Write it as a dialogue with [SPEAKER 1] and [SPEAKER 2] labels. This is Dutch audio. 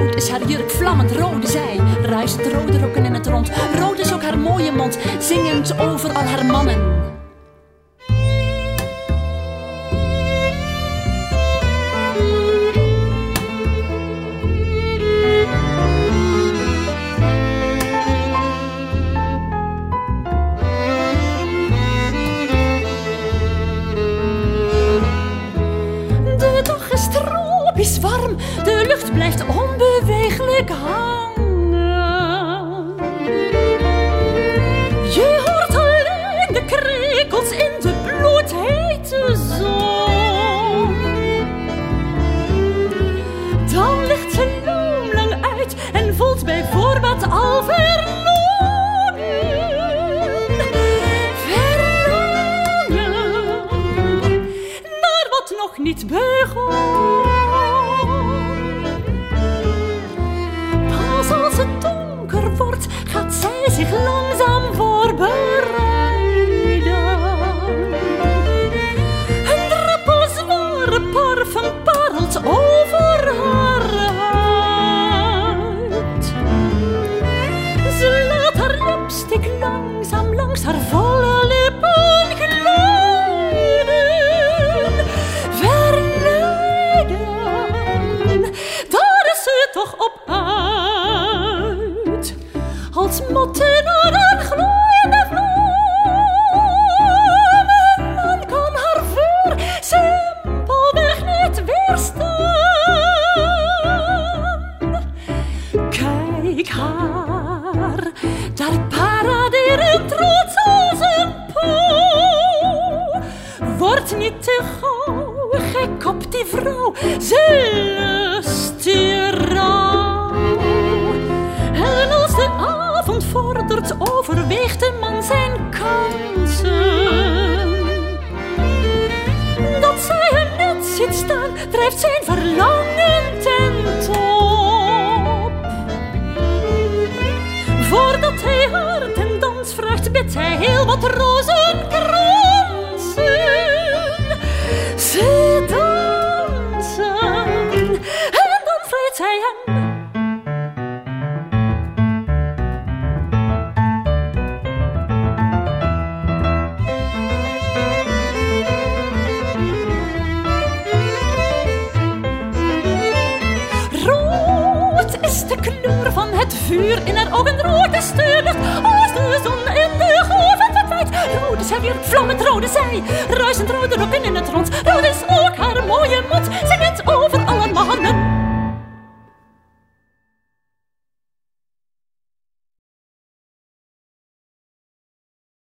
[SPEAKER 1] Rood is haar jurk, vlammend rode zij. Ruisend rode rokken in het rond. Rood is ook haar mooie mond, zingend over al haar mannen. Is warm, de lucht blijft onbeweeglijk hangen. Je hoort alleen de krekels in de bloedhete zon. Dan ligt ze lang uit en voelt bij voorbaat al verlangen. Naar wat nog niet begon. Als het donker wordt, gaat zij zich langzaam voorbereiden. Een druppel zware parfum parelt over haar huid. Ze laat haar lipstick langzaam langs haar volle lippen glijden. Verleiden, daar is ze toch op uit. Als motten naar een gloeiende vlam. En dan kan haar vuur simpelweg niet weerstaan. Kijk haar, daar paraderen trots als een pauw. Word niet te gauw gek op die vrouw, ze lust je rauw. En als de avond vordert, overweegt de man zijn kansen. Dat zij hem net ziet staan, drijft zijn verlangen ten top. Voordat hij haar ten dans vraagt, bidt hij heel wat rozenkransen. Ze dansen en dan vreet zij hem. De kleur van het vuur in haar ogen, rood is de lucht als de zon in de golven verdwijnt. Rode zij weer vlammend rode zij, ruisend rode rokken in